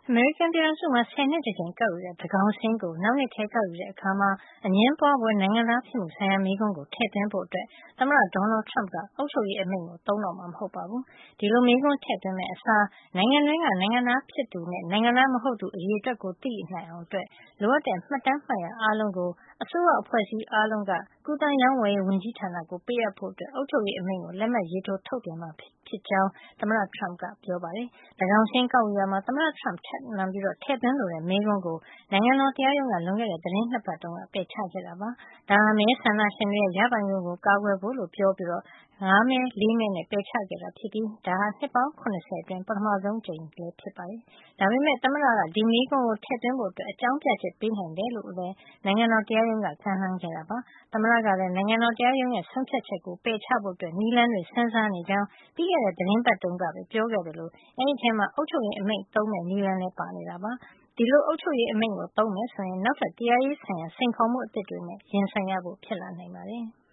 အမေရိကန်ပြည်ထောင်စုမှာ 10 နှစ်တကြိမ်ကောက်ယူတဲ့ သန်းခေါင်စာရင်းကို နောက်နှစ်ထဲကောက်ယူတဲ့အခါ အငြင်းပွားဖွယ် နိုင်ငံသားဖြစ်မှုဆိုင်ရာ မေးခွန်းကို ထည့်သွင်းဖို့ သမ္မတ Donald Trump က အုပ်ချုပ်ရေးအမိန့်ကို သုံးတော့မှာ မဟုတ်ပါဘူး။ ဒီလိုမေးခွန်းထည့်သွင်းမယ့်အစား နိုင်ငံတွင်းက နိုင်ငံသားဖြစ်သူနဲ့ နိုင်ငံသားမဟုတ်သူ အရေအတွက်ကို သိနိုင်အောင် လိုအပ်တဲ့ မှတ်တမ်းမှတ်ရာအားလုံးကို အစိုးရအဖွဲ့အစည်းအားလုံးက ကူးသန်းရောင်းဝယ်ရေးဝန်ကြီးဌာနကို ပေးအပ်ဖို့ အုပ်ချုပ်ရေးအမိန့်ကို လက်မှတ်ရေးထိုး ထုတ်ပြန်မှာ ဖြစ်ကြောင်း သမ္မတ Trump ကပြောပါတယ်။ သန်းခေါင်စာရင်းကောက်ယူရာမှာ သမ္မတ Trump ထပ်မံထည့်သွင်းလိုတဲ့ မေးခွန်းကို နိုင်ငံတော်တရားရုံးက လွန်ခဲ့တဲ့ သီတင်း 2 ပတ်တုန်းက ပယ်ချခဲ့တာပါ။ ဒါဟာ မဲဆန္ဒရှင်တွေရဲ့ ရပိုင်ခွင့်ကို ကာကွယ်ဖို့လို့ ပြောပြီး ၅ မဲ ၄ မဲနဲ့ ပယ်ချခဲ့တာဖြစ်ပြီး ဒါဟာ နှစ်ပေါင်း ၇၀ အတွင်း ပထမဆုံးအကြိမ်လည်း ဖြစ်ပါတယ်။ ဒါပေမယ့် သမ္မတက ဒီမေးခွန်းကို ထည့်သွင်းဖို့ အကြောင်းပြချက်ပေးနိုင်တယ်လို့လည်း နိုင်ငံတော်တရားရုံးက ကမ်းလှမ်းခဲ့တာပါ။ သမ္မတကလည်း နိုင်ငံတော်တရားရုံးရဲ့ ဆုံးဖြတ်ချက်ကို ပယ်ချဖို့ နည်းလမ်းတွေ စဉ်းစားနေကြောင်း ပြီးခဲ့တဲ့ သီတင်းပတ်တုန်းကပဲ ပြောခဲ့သလို အဲဒီထဲမှာ အုပ်ချုပ်ရေးအမိန့်သုံးမယ့် နည်းလမ်းလည်း ပါနေတာပါ။ ဒီလို အုပ်ချုပ်ရေးအမိန့်ကို သုံးမယ်ဆိုရင် နောက်ထပ် တရားရေးဆိုင်ရာ စိန်ခေါ်မှုအသစ်တွေနဲ့ ရင်ဆိုင်ရဖို့ ဖြစ်လာနိုင်ပါတယ်။